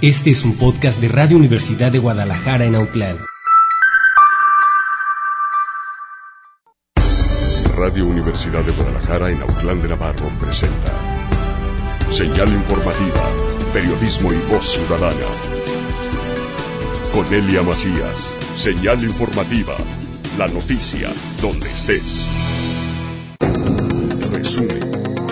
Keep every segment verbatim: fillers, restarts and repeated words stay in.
Este es un podcast de Radio Universidad de Guadalajara en Autlán. Radio Universidad de Guadalajara en Autlán de Navarro presenta Señal Informativa, Periodismo y Voz Ciudadana. Cornelia Macías, Señal Informativa, la noticia donde estés. Resumen.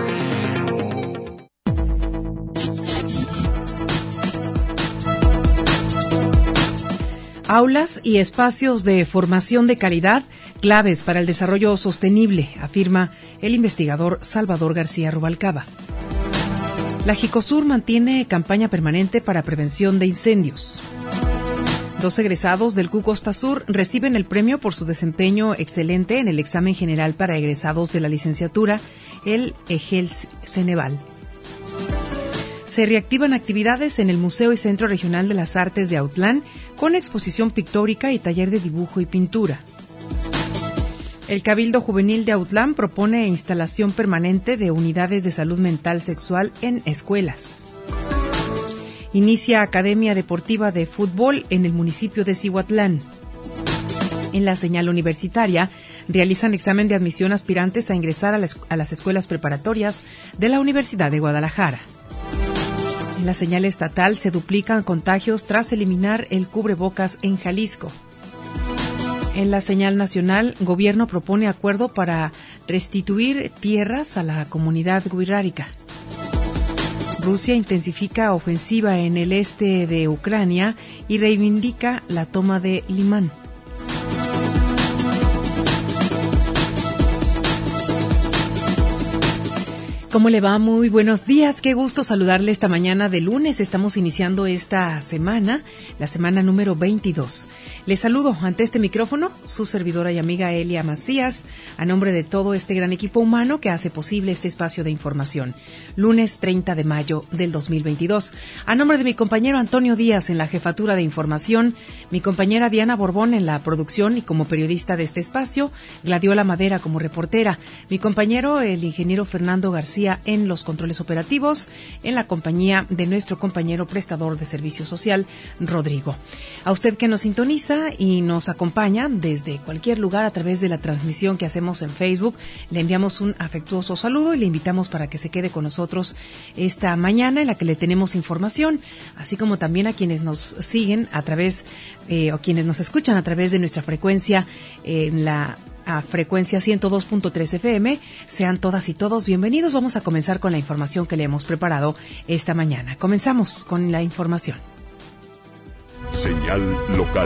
Aulas y espacios de formación de calidad claves para el desarrollo sostenible, afirma el investigador Salvador García Rubalcaba. La Jicosur mantiene campaña permanente para prevención de incendios. Dos egresados del Q Costa Sur reciben el premio por su desempeño excelente en el examen general para egresados de la licenciatura, el EGEL Ceneval. Se reactivan actividades en el Museo y Centro Regional de las Artes de Autlán con exposición pictórica y taller de dibujo y pintura. El Cabildo Juvenil de Autlán propone instalación permanente de unidades de salud mental sexual en escuelas. Inicia Academia Deportiva de Fútbol en el municipio de Cihuatlán. En la señal universitaria, realizan examen de admisión aspirantes a ingresar a las, a las escuelas preparatorias de la Universidad de Guadalajara. En la señal estatal se duplican contagios tras eliminar el cubrebocas en Jalisco. En la señal nacional, gobierno propone acuerdo para restituir tierras a la comunidad wixárika. Rusia intensifica ofensiva en el este de Ucrania y reivindica la toma de Limán. ¿Cómo le va? Muy buenos días. Qué gusto saludarle esta mañana de lunes. Estamos iniciando esta semana, la semana número veintidós. Les saludo ante este micrófono, su servidora y amiga Elia Macías, a nombre de todo este gran equipo humano que hace posible este espacio de información. Lunes treinta de mayo del dos mil veintidós. A nombre de mi compañero Antonio Díaz en la jefatura de información, mi compañera Diana Borbón en la producción y como periodista de este espacio, Gladiola Madera como reportera, mi compañero el ingeniero Fernando García en los controles operativos, en la compañía de nuestro compañero prestador de servicio social, Rodrigo. A usted que nos sintoniza y nos acompaña desde cualquier lugar a través de la transmisión que hacemos en Facebook, le enviamos un afectuoso saludo y le invitamos para que se quede con nosotros esta mañana en la que le tenemos información, así como también a quienes nos siguen a través eh, o quienes nos escuchan a través de nuestra frecuencia eh, en la a frecuencia ciento dos punto tres F M. Sean todas y todos bienvenidos. Vamos a comenzar con la información que le hemos preparado esta mañana. Comenzamos con la información. Señal local.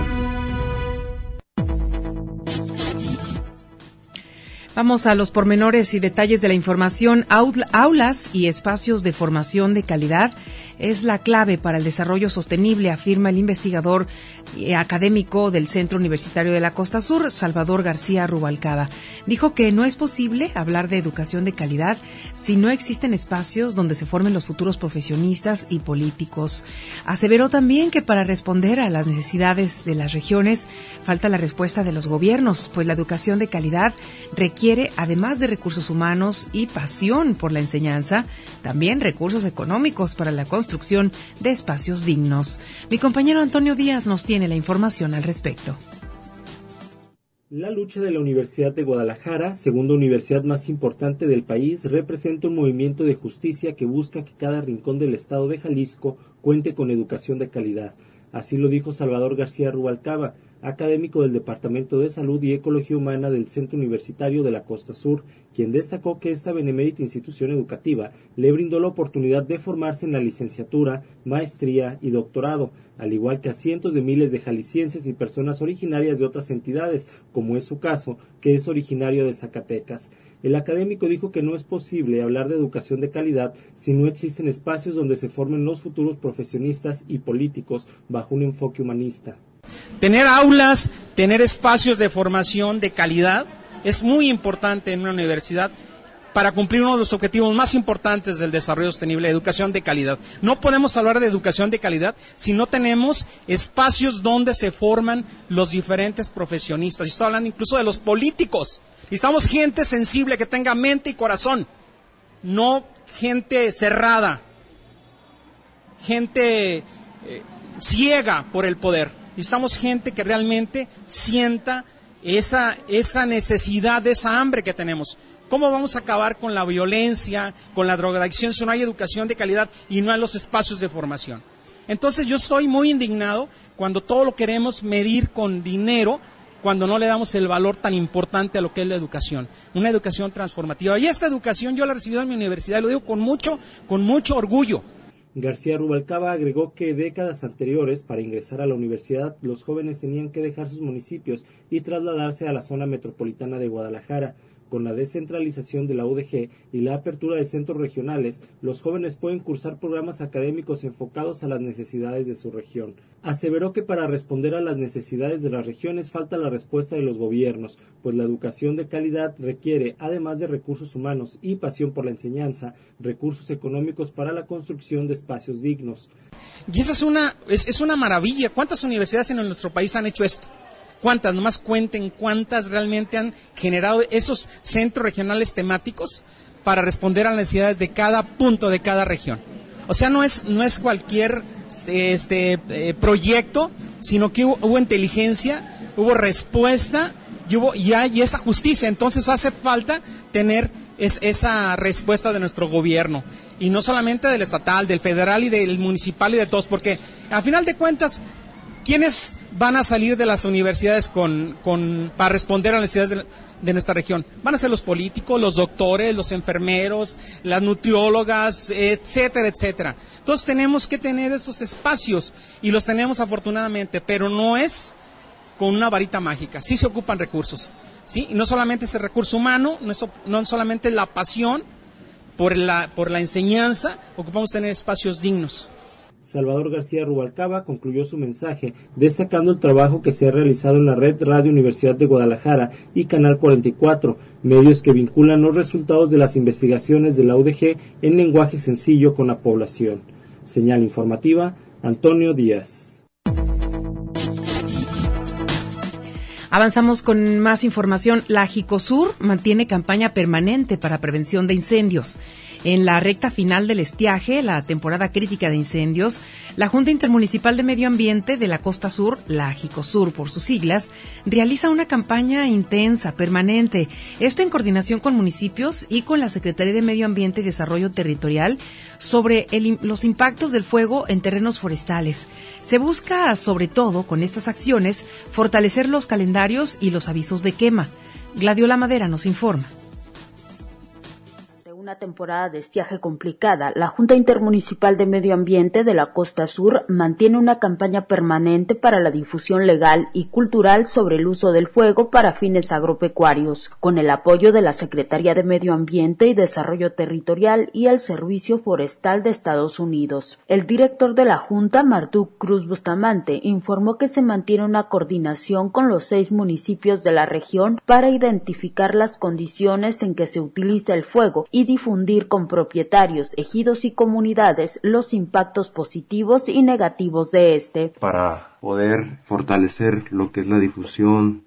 Vamos a los pormenores y detalles de la información. Aulas y espacios de formación de calidad es la clave para el desarrollo sostenible, afirma el investigador académico del Centro Universitario de la Costa Sur, Salvador García Rubalcaba. Dijo que no es posible hablar de educación de calidad si no existen espacios donde se formen los futuros profesionistas y políticos. Aseveró también que para responder a las necesidades de las regiones falta la respuesta de los gobiernos, pues la educación de calidad requiere, además de recursos humanos y pasión por la enseñanza, también recursos económicos para la construcción de espacios dignos. Mi compañero Antonio Díaz nos tiene la información al respecto. La lucha de la Universidad de Guadalajara, segunda universidad más importante del país, representa un movimiento de justicia que busca que cada rincón del estado de Jalisco cuente con educación de calidad. Así lo dijo Salvador García Rubalcaba, académico del Departamento de Salud y Ecología Humana del Centro Universitario de la Costa Sur, quien destacó que esta benemérita institución educativa le brindó la oportunidad de formarse en la licenciatura, maestría y doctorado, al igual que a cientos de miles de jaliscienses y personas originarias de otras entidades, como es su caso, que es originario de Zacatecas. El académico dijo que no es posible hablar de educación de calidad si no existen espacios donde se formen los futuros profesionistas y políticos bajo un enfoque humanista. Tener aulas, tener espacios de formación de calidad es muy importante en una universidad para cumplir uno de los objetivos más importantes del desarrollo sostenible, educación de calidad. No podemos hablar de educación de calidad si no tenemos espacios donde se forman los diferentes profesionistas. Y estoy hablando incluso de los políticos. Necesitamos gente sensible que tenga mente y corazón, no gente cerrada, gente eh, ciega por el poder. Necesitamos gente que realmente sienta esa, esa necesidad, esa hambre que tenemos. ¿Cómo vamos a acabar con la violencia, con la drogadicción, si no hay educación de calidad y no hay los espacios de formación? Entonces yo estoy muy indignado cuando todo lo queremos medir con dinero, cuando no le damos el valor tan importante a lo que es la educación, una educación transformativa. Y esta educación yo la he recibido en mi universidad, y lo digo con mucho, con mucho orgullo. García Rubalcaba agregó que décadas anteriores, para ingresar a la universidad, los jóvenes tenían que dejar sus municipios y trasladarse a la zona metropolitana de Guadalajara. Con la descentralización de la U D G y la apertura de centros regionales, los jóvenes pueden cursar programas académicos enfocados a las necesidades de su región. Aseveró que para responder a las necesidades de las regiones falta la respuesta de los gobiernos, pues la educación de calidad requiere, además de recursos humanos y pasión por la enseñanza, recursos económicos para la construcción de espacios dignos. Y esa es una, es, es una maravilla. ¿Cuántas universidades en nuestro país han hecho esto? ¿Cuántas? Nomás cuenten cuántas realmente han generado esos centros regionales temáticos para responder a las necesidades de cada punto de cada región. O sea, no es no es cualquier este eh, proyecto, sino que hubo, hubo inteligencia, hubo respuesta y hubo y hay esa justicia. Entonces hace falta tener es, esa respuesta de nuestro gobierno, y no solamente del estatal, del federal y del municipal y de todos, porque a final de cuentas, ¿quiénes van a salir de las universidades con, con, para responder a las necesidades de, de nuestra región? Van a ser los políticos, los doctores, los enfermeros, las nutriólogas, etcétera, etcétera. Entonces tenemos que tener estos espacios, y los tenemos afortunadamente, pero no es con una varita mágica. Sí se ocupan recursos, ¿sí? Y no solamente ese recurso humano, no, es, no solamente la pasión por la, por la enseñanza, ocupamos tener espacios dignos. Salvador García Rubalcaba concluyó su mensaje destacando el trabajo que se ha realizado en la red Radio Universidad de Guadalajara y Canal cuarenta y cuatro, medios que vinculan los resultados de las investigaciones de la U D G en lenguaje sencillo con la población. Señal informativa, Antonio Díaz. Avanzamos con más información. La Jicosur mantiene campaña permanente para prevención de incendios. En la recta final del estiaje, la temporada crítica de incendios, la Junta Intermunicipal de Medio Ambiente de la Costa Sur, la Jicosur por sus siglas, realiza una campaña intensa, permanente, esto en coordinación con municipios y con la Secretaría de Medio Ambiente y Desarrollo Territorial, sobre el, los impactos del fuego en terrenos forestales. Se busca, sobre todo, con estas acciones, fortalecer los calendarios y los avisos de quema. Gladiola Madera nos informa. Una temporada de estiaje complicada, la Junta Intermunicipal de Medio Ambiente de la Costa Sur mantiene una campaña permanente para la difusión legal y cultural sobre el uso del fuego para fines agropecuarios, con el apoyo de la Secretaría de Medio Ambiente y Desarrollo Territorial y el Servicio Forestal de Estados Unidos. El director de la Junta, Marduk Cruz Bustamante, informó que se mantiene una coordinación con los seis municipios de la región para identificar las condiciones en que se utiliza el fuego y difundir con propietarios, ejidos y comunidades los impactos positivos y negativos de este. Para poder fortalecer lo que es la difusión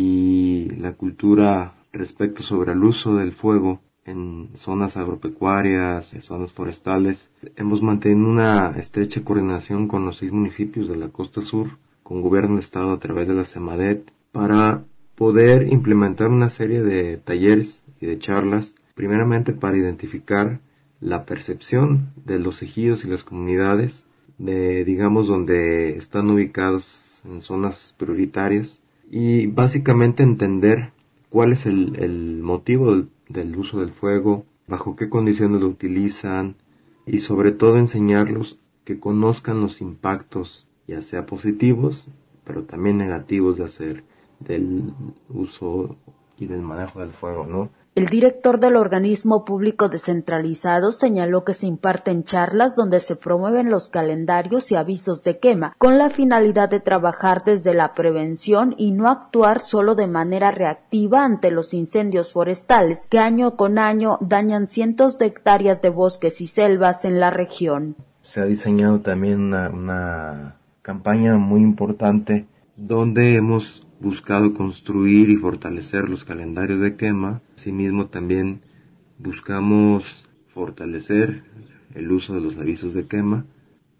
y la cultura respecto sobre el uso del fuego en zonas agropecuarias, en zonas forestales, hemos mantenido una estrecha coordinación con los seis municipios de la Costa Sur, con Gobierno del Estado a través de la CEMADET, para poder implementar una serie de talleres y de charlas, primeramente para identificar la percepción de los ejidos y las comunidades, de, digamos, donde están ubicados en zonas prioritarias, y básicamente entender cuál es el, el motivo del, del uso del fuego, bajo qué condiciones lo utilizan, y sobre todo enseñarlos que conozcan los impactos, ya sea positivos, pero también negativos de hacer del uso y del manejo del fuego, ¿no? El director del organismo público descentralizado señaló que se imparten charlas donde se promueven los calendarios y avisos de quema, con la finalidad de trabajar desde la prevención y no actuar solo de manera reactiva ante los incendios forestales que año con año dañan cientos de hectáreas de bosques y selvas en la región. Se ha diseñado también una, una campaña muy importante donde hemos buscado construir y fortalecer los calendarios de quema. Asimismo, también buscamos fortalecer el uso de los avisos de quema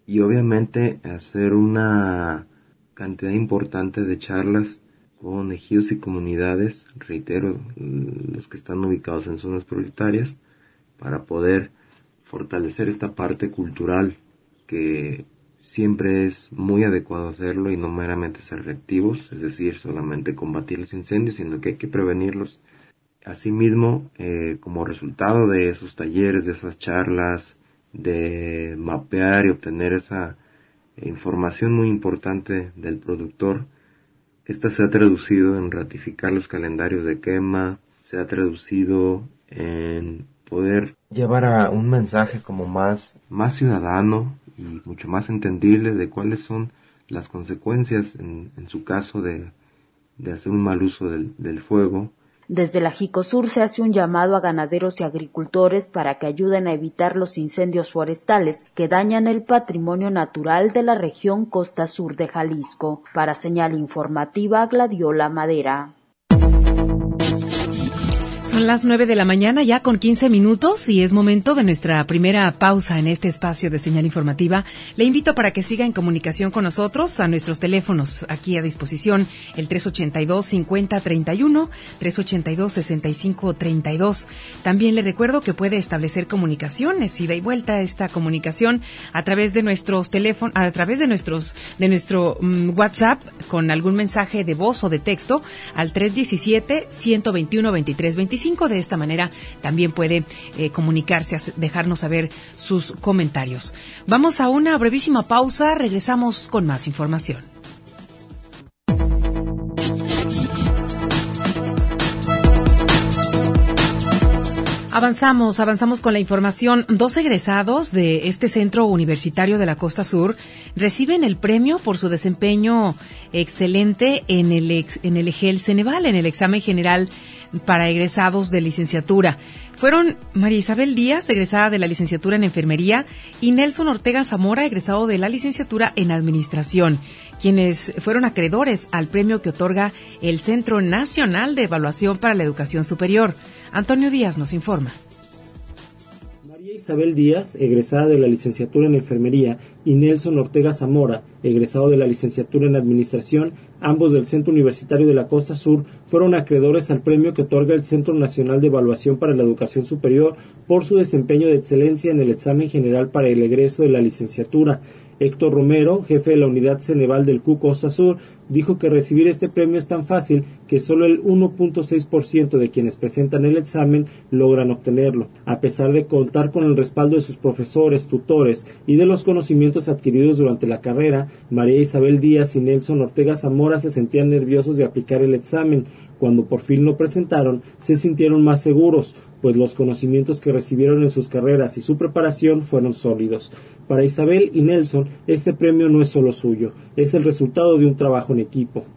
y obviamente hacer una cantidad importante de charlas con ejidos y comunidades, reitero, los que están ubicados en zonas prioritarias, para poder fortalecer esta parte cultural que siempre es muy adecuado hacerlo y no meramente ser reactivos, es decir, solamente combatir los incendios, sino que hay que prevenirlos. Asimismo, eh, como resultado de esos talleres, de esas charlas, de mapear y obtener esa información muy importante del productor, esta se ha traducido en ratificar los calendarios de quema, se ha traducido en poder llevar a un mensaje como más, más ciudadano y mucho más entendible de cuáles son las consecuencias en, en su caso de, de hacer un mal uso del, del fuego. Desde la Jicosur se hace un llamado a ganaderos y agricultores para que ayuden a evitar los incendios forestales que dañan el patrimonio natural de la región costa sur de Jalisco. Para Señal Informativa, Gladiola Madera. Son las nueve de la mañana ya con quince minutos y es momento de nuestra primera pausa en este espacio de Señal Informativa. Le invito para que siga en comunicación con nosotros a nuestros teléfonos aquí a disposición, el tres ochenta y dos, cincuenta, treinta y uno, tres ochenta y dos, sesenta y cinco, treinta y dos. También le recuerdo que puede establecer comunicaciones, ida y vuelta esta comunicación a través de nuestros teléfonos, a través de nuestros, de nuestro um, WhatsApp con algún mensaje de voz o de texto al tres diecisiete, ciento veintiuno, veintitrés veinticinco. De esta manera también puede eh, comunicarse, dejarnos saber sus comentarios. Vamos a una brevísima pausa, regresamos con más información. Avanzamos, avanzamos con la información. Dos egresados de este centro universitario de la Costa Sur reciben el premio por su desempeño excelente en el, ex, en el EGEL Ceneval, en el examen general para egresados de licenciatura. Fueron María Isabel Díaz, egresada de la licenciatura en Enfermería, y Nelson Ortega Zamora, egresado de la licenciatura en Administración, quienes fueron acreedores al premio que otorga el Centro Nacional de Evaluación para la Educación Superior. Antonio Díaz nos informa. Isabel Díaz, egresada de la licenciatura en Enfermería, y Nelson Ortega Zamora, egresado de la licenciatura en Administración, ambos del Centro Universitario de la Costa Sur, fueron acreedores al premio que otorga el Centro Nacional de Evaluación para la Educación Superior por su desempeño de excelencia en el examen general para el egreso de la licenciatura. Héctor Romero, jefe de la unidad Ceneval del C U Costa Sur, dijo que recibir este premio es tan fácil que solo el uno punto seis por ciento de quienes presentan el examen logran obtenerlo. A pesar de contar con el respaldo de sus profesores, tutores y de los conocimientos adquiridos durante la carrera, María Isabel Díaz y Nelson Ortega Zamora se sentían nerviosos de aplicar el examen. Cuando por fin lo presentaron, se sintieron más seguros, pues los conocimientos que recibieron en sus carreras y su preparación fueron sólidos. Para Isabel y Nelson, este premio no es solo suyo, es el resultado de un trabajo en equipo.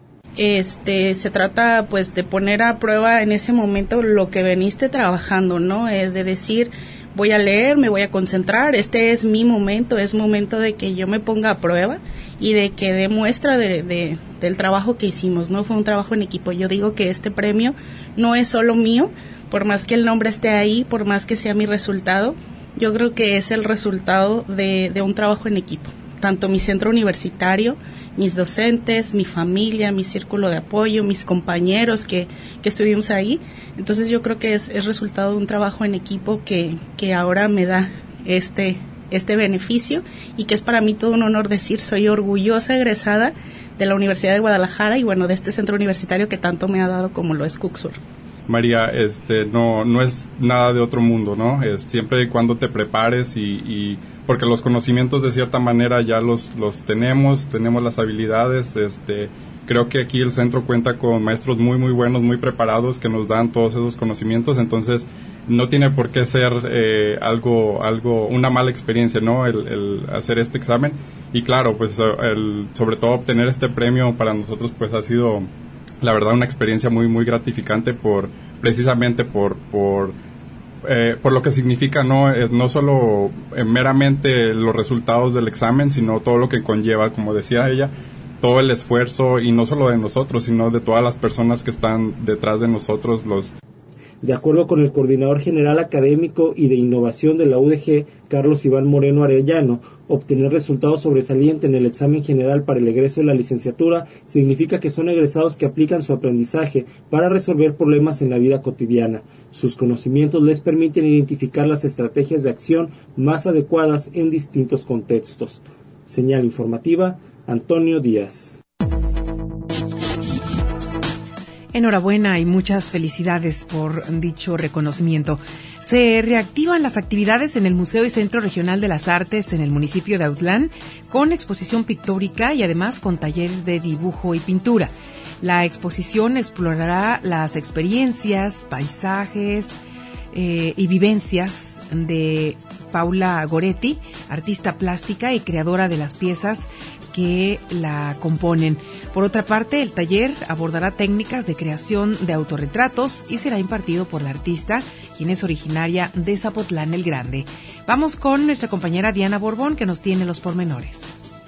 Este, se trata pues de poner a prueba en ese momento lo que veniste trabajando, ¿no? Eh, de decir, voy a leer, me voy a concentrar, este es mi momento, es momento de que yo me ponga a prueba y de que dé muestra de, de, del trabajo que hicimos, ¿no? Fue un trabajo en equipo. Yo digo que este premio no es solo mío, por más que el nombre esté ahí, por más que sea mi resultado, yo creo que es el resultado de, de un trabajo en equipo. Tanto mi centro universitario, mis docentes, mi familia, mi círculo de apoyo, mis compañeros que, que estuvimos ahí. Entonces yo creo que es, es resultado de un trabajo en equipo que, que ahora me da este, este beneficio y que es para mí todo un honor decir, soy orgullosa egresada de la Universidad de Guadalajara y bueno, de este centro universitario que tanto me ha dado como lo es C U C Sur. María, este, no, no es nada de otro mundo, ¿no? Es siempre y cuando te prepares y, y porque los conocimientos de cierta manera ya los, los tenemos, tenemos las habilidades, este, creo que aquí el centro cuenta con maestros muy, muy buenos, muy preparados que nos dan todos esos conocimientos, entonces no tiene por qué ser eh, algo, algo, una mala experiencia, ¿no? El, el hacer este examen y claro, pues el, sobre todo obtener este premio para nosotros pues ha sido la verdad una experiencia muy muy gratificante por precisamente por por eh, por lo que significa no es no solo eh, meramente los resultados del examen, sino todo lo que conlleva, como decía ella, todo el esfuerzo y no solo de nosotros, sino de todas las personas que están detrás de nosotros. Los De acuerdo con el coordinador general académico y de innovación de la U D G, Carlos Iván Moreno Arellano, obtener resultados sobresalientes en el examen general para el egreso de la licenciatura significa que son egresados que aplican su aprendizaje para resolver problemas en la vida cotidiana. Sus conocimientos les permiten identificar las estrategias de acción más adecuadas en distintos contextos. Señal informativa, Antonio Díaz. Enhorabuena y muchas felicidades por dicho reconocimiento. Se reactivan las actividades en el Museo y Centro Regional de las Artes en el municipio de Autlán con exposición pictórica y además con taller de dibujo y pintura. La exposición explorará las experiencias, paisajes eh, y vivencias de Paula Goretti, artista plástica y creadora de las piezas que la componen. Por otra parte, el taller abordará técnicas de creación de autorretratos y será impartido por la artista, quien es originaria de Zapotlán el Grande. Vamos con nuestra compañera Diana Borbón, que nos tiene los pormenores.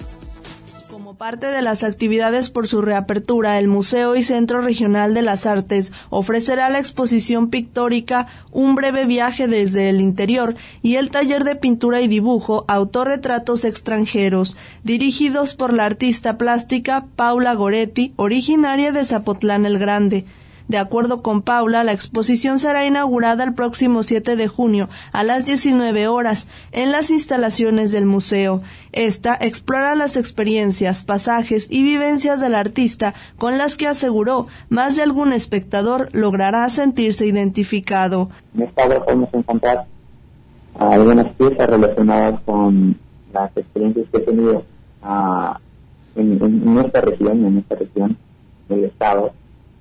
Como parte de las actividades por su reapertura, el Museo y Centro Regional de las Artes ofrecerá la exposición pictórica Un breve viaje desde el interior y el taller de pintura y dibujo Autorretratos extranjeros, dirigidos por la artista plástica Paula Goretti, originaria de Zapotlán el Grande. De acuerdo con Paula, la exposición será inaugurada el próximo siete de junio a las diecinueve horas en las instalaciones del museo. Esta explora las experiencias, pasajes y vivencias del artista con las que aseguró más de algún espectador logrará sentirse identificado. En esta obra podemos encontrar algunas piezas relacionadas con las experiencias que he tenido uh, en, en nuestra región, en esta región del estado.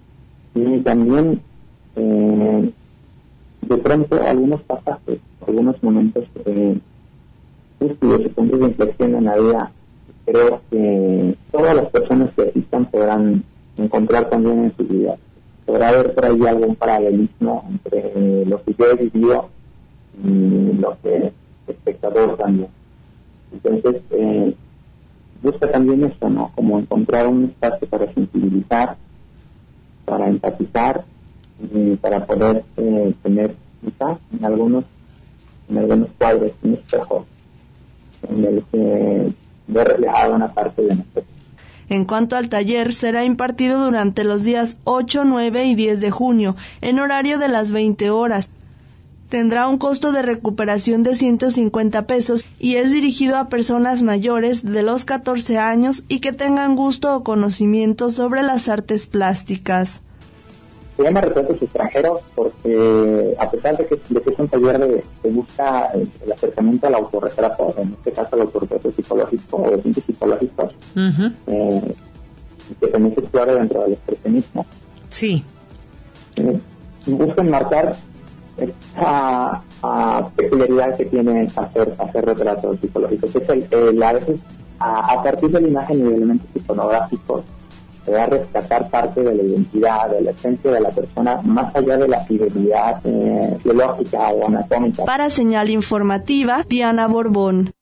Y también, eh, de pronto, algunos pasajes, algunos momentos eh, justo de puntos de inflexión en la vida, creo que todas las personas que asistan podrán encontrar también en su vida. Podrá haber por ahí algún paralelismo entre lo que yo he vivido y lo que el espectador también. Entonces, eh, busca también esto, ¿no? Como encontrar un espacio para sensibilizar, para empatizar y para poder eh, tener quizás en algunos en algunos cuadros un espejo en el que ve reflejada una parte de nosotros. En cuanto al taller, será impartido durante los días ocho, nueve y diez de junio, en horario de las veinte horas. Tendrá un costo de recuperación de ciento cincuenta pesos y es dirigido a personas mayores de los catorce años y que tengan gusto o conocimiento sobre las artes plásticas. Se llama Retratos Extranjeros porque, a pesar de que, de que es un taller de, que busca el, el acercamiento al autorretrato, en este caso al autorretrato psicológico o de ciencias psicológicos, uh-huh. eh, que también se explora dentro del expresionismo. Sí. Eh, busca enmarcar esta a peculiaridad que tiene hacer hacer retratos psicológicos. Es el, el, a veces a, a partir de la imagen y de elementos iconográficos se va a rescatar parte de la identidad, de la esencia de la persona, más allá de la fidelidad eh, biológica o anatómica. Para Señal Informativa, Diana Borbón.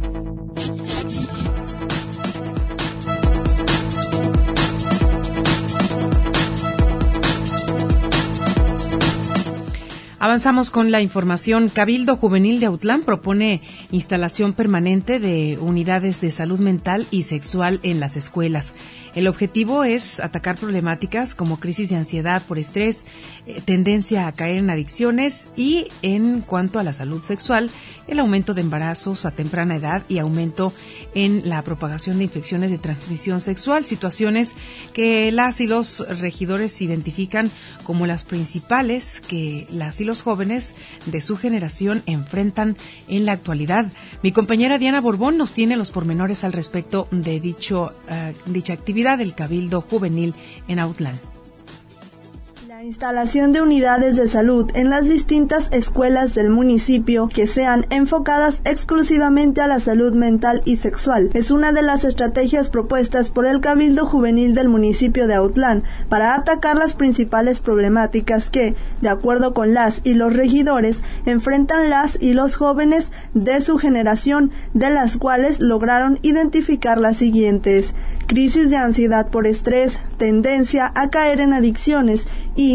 Avanzamos con la información. Cabildo Juvenil de Autlán propone instalación permanente de unidades de salud mental y sexual en las escuelas. El objetivo es atacar problemáticas como crisis de ansiedad por estrés, eh, tendencia a caer en adicciones y, en cuanto a la salud sexual, el aumento de embarazos a temprana edad y aumento en la propagación de infecciones de transmisión sexual, situaciones que las y los regidores identifican como las principales que las y los jóvenes de su generación enfrentan en la actualidad. Mi compañera Diana Borbón nos tiene los pormenores al respecto de dicho uh, dicha actividad del Cabildo Juvenil en Autlán. La instalación de unidades de salud en las distintas escuelas del municipio que sean enfocadas exclusivamente a la salud mental y sexual es una de las estrategias propuestas por el Cabildo Juvenil del municipio de Autlán para atacar las principales problemáticas que, de acuerdo con las y los regidores, enfrentan las y los jóvenes de su generación, de las cuales lograron identificar las siguientes: crisis de ansiedad por estrés, tendencia a caer en adicciones y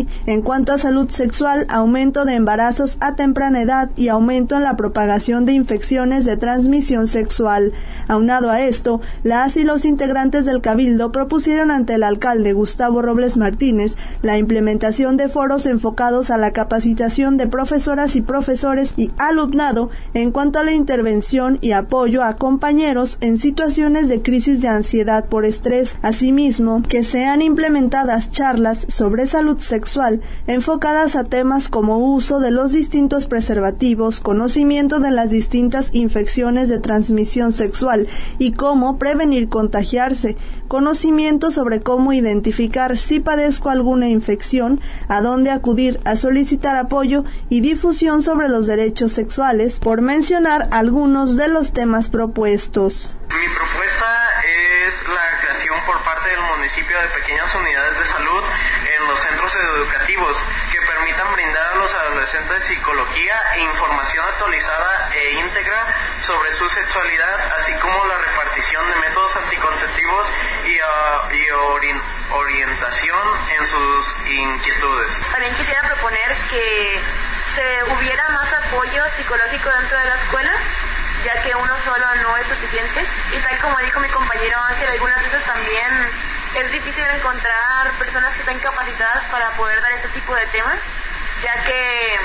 Así, en cuanto a salud sexual, aumento de embarazos a temprana edad y aumento en la propagación de infecciones de transmisión sexual. Aunado a esto, las y los integrantes del Cabildo propusieron ante el alcalde Gustavo Robles Martínez la implementación de foros enfocados a la capacitación de profesoras y profesores y alumnado en cuanto a la intervención y apoyo a compañeros en situaciones de crisis de ansiedad por estrés. Asimismo, que sean implementadas charlas sobre salud sexual enfocadas a temas como uso de los distintos preservativos, conocimiento de las distintas infecciones de transmisión sexual y cómo prevenir contagiarse, conocimiento sobre cómo identificar si padezco alguna infección, a dónde acudir a solicitar apoyo y difusión sobre los derechos sexuales, por mencionar algunos de los temas propuestos. Mi propuesta es la creación por parte del municipio de pequeñas unidades de salud en los centros educativos que permitan brindar a los adolescentes psicología e información actualizada e íntegra sobre su sexualidad, así como la repartición de métodos anticonceptivos y, uh, y ori orientación en sus inquietudes. También quisiera proponer que se hubiera más apoyo psicológico dentro de la escuela, ya que uno solo no es suficiente, y tal como dijo mi compañero Ángel, algunas veces también es difícil encontrar personas que estén capacitadas para poder dar este tipo de temas, ya que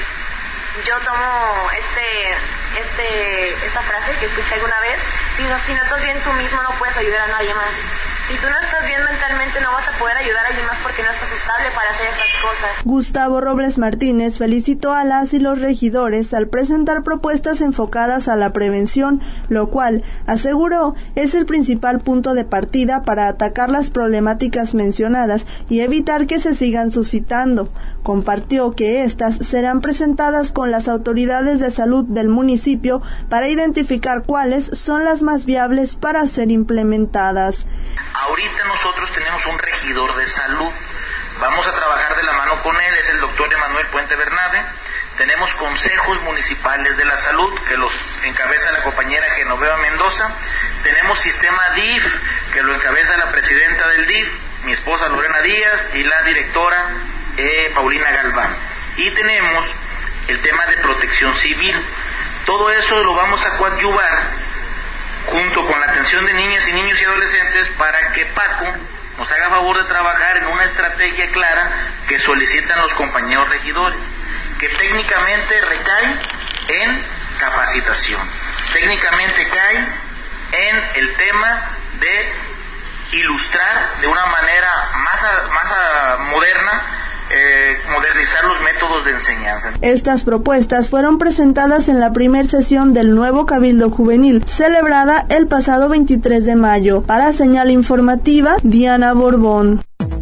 yo tomo este, este, esta frase que escuché alguna vez: si no, si no estás bien tú mismo no puedes ayudar a nadie más. Si tú no estás bien mentalmente no vas a poder ayudar a alguien más porque no estás estable para hacer estas cosas. Gustavo Robles Martínez felicitó a las y los regidores al presentar propuestas enfocadas a la prevención, lo cual, aseguró, es el principal punto de partida para atacar las problemáticas mencionadas y evitar que se sigan suscitando. Compartió que estas serán presentadas con las autoridades de salud del municipio para identificar cuáles son las más viables para ser implementadas. Ahorita nosotros tenemos un regidor de salud, vamos a trabajar de la mano con él, es el doctor Emanuel Puente Bernade. Tenemos consejos municipales de la salud que los encabeza la compañera Genoveva Mendoza. Tenemos sistema D I F que lo encabeza la presidenta del D I F, mi esposa Lorena Díaz, y la directora eh, Paulina Galván. Y tenemos el tema de protección civil. Todo eso lo vamos a coadyuvar junto con la atención de niñas y niños y adolescentes para que Paco nos haga favor de trabajar en una estrategia clara que solicitan los compañeros regidores, que técnicamente recae en capacitación, técnicamente cae en el tema de ilustrar de una manera más, a, más a, moderna, Eh, modernizar los métodos de enseñanza. Estas propuestas fueron presentadas en la primer sesión del nuevo Cabildo Juvenil, celebrada el pasado veintitrés de mayo. Para Señal Informativa, Diana Borbón.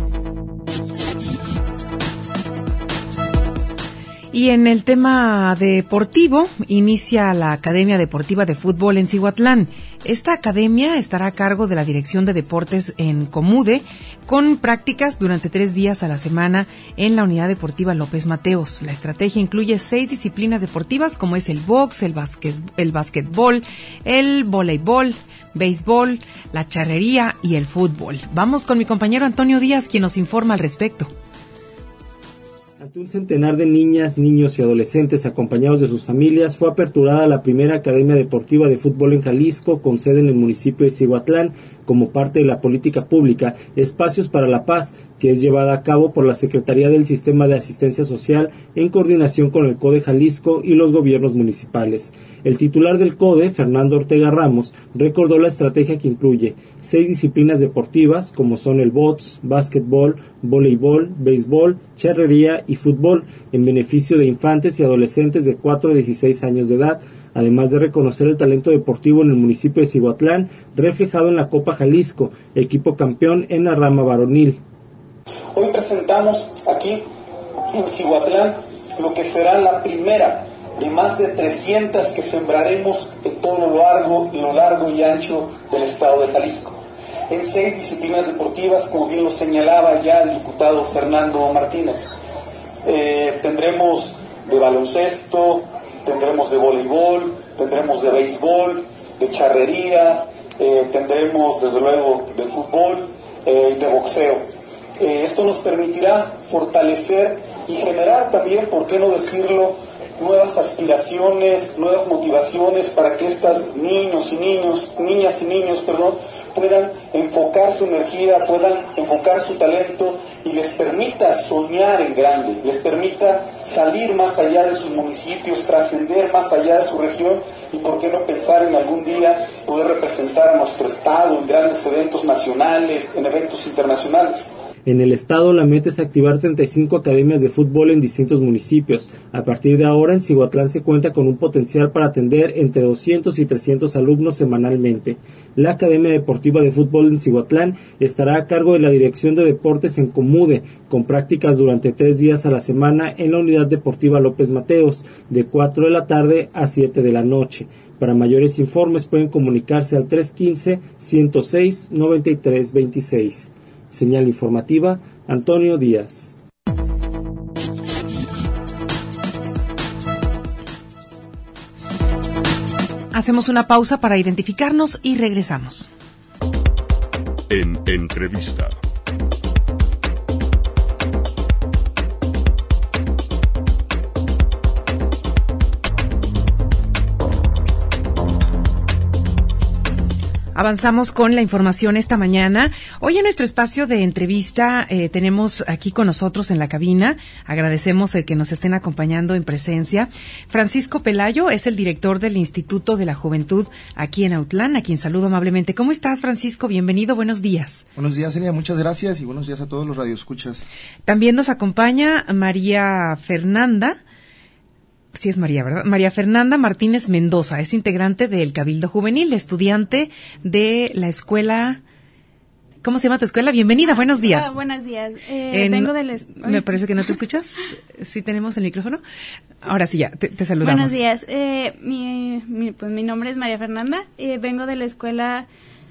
Y en el tema deportivo, inicia la Academia Deportiva de Fútbol en Cihuatlán. Esta academia estará a cargo de la Dirección de Deportes en Comude, con prácticas durante tres días a la semana en la Unidad Deportiva López Mateos. La estrategia incluye seis disciplinas deportivas, como es el box, el, basquet, el basquetbol, el voleibol, béisbol, la charrería y el fútbol. Vamos con mi compañero Antonio Díaz, quien nos informa al respecto. Ante un centenar de niñas, niños y adolescentes acompañados de sus familias, fue aperturada la primera Academia Deportiva de Fútbol en Jalisco, con sede en el municipio de Cihuatlán, como parte de la política pública Espacios para la Paz, que es llevada a cabo por la Secretaría del Sistema de Asistencia Social en coordinación con el CODE Jalisco y los gobiernos municipales. El titular del CODE, Fernando Ortega Ramos, recordó la estrategia que incluye seis disciplinas deportivas, como son el box, básquetbol, voleibol, béisbol, charrería y fútbol, en beneficio de infantes y adolescentes de cuatro a dieciséis años de edad, además de reconocer el talento deportivo en el municipio de Cihuatlán, reflejado en la Copa Jalisco, equipo campeón en la rama varonil. Hoy presentamos aquí en Cihuatlán lo que será la primera de más de trescientas que sembraremos en todo lo largo, lo largo y ancho del estado de Jalisco, en seis disciplinas deportivas, como bien lo señalaba ya el diputado Fernando Martínez. Eh, tendremos de baloncesto, tendremos de voleibol, tendremos de béisbol, de charrería, eh, tendremos desde luego de fútbol y eh, de boxeo. Eh, esto nos permitirá fortalecer y generar también, por qué no decirlo, nuevas aspiraciones, nuevas motivaciones para que estos niños y niños, niñas y niños, perdón, puedan enfocar su energía, puedan enfocar su talento y les permita soñar en grande, les permita salir más allá de sus municipios, trascender más allá de su región y por qué no pensar en algún día poder representar a nuestro estado en grandes eventos nacionales, en eventos internacionales. En el estado, la meta es activar treinta y cinco academias de fútbol en distintos municipios. A partir de ahora, en Cihuatlán se cuenta con un potencial para atender entre doscientos y trescientos alumnos semanalmente. La Academia Deportiva de Fútbol en Cihuatlán estará a cargo de la Dirección de Deportes en Comude, con prácticas durante tres días a la semana en la Unidad Deportiva López Mateos, de cuatro de la tarde a siete de la noche. Para mayores informes pueden comunicarse al tres uno cinco, ciento seis, noventa y tres veintiséis. Señal informativa, Antonio Díaz. Hacemos una pausa para identificarnos y regresamos. En entrevista. Avanzamos con la información esta mañana. Hoy en nuestro espacio de entrevista eh, tenemos aquí con nosotros en la cabina, agradecemos el que nos estén acompañando en presencia, Francisco Pelayo, es el director del Instituto de la Juventud aquí en Autlán, a quien saludo amablemente. ¿Cómo estás, Francisco? Bienvenido, buenos días. Buenos días, Elia, muchas gracias y buenos días a todos los radioescuchas. También nos acompaña María Fernanda. Sí es María, ¿verdad? María Fernanda Martínez Mendoza, es integrante del Cabildo Juvenil, estudiante de la escuela... ¿Cómo se llama tu escuela? Bienvenida, buenos días. Ah, buenos días. Eh, en, vengo del... Es... Me parece que no te escuchas. ¿Sí tenemos el micrófono? Ahora sí, ya, te, te saludamos. Buenos días. Eh, mi, mi, pues mi nombre es María Fernanda. Eh, vengo de la escuela...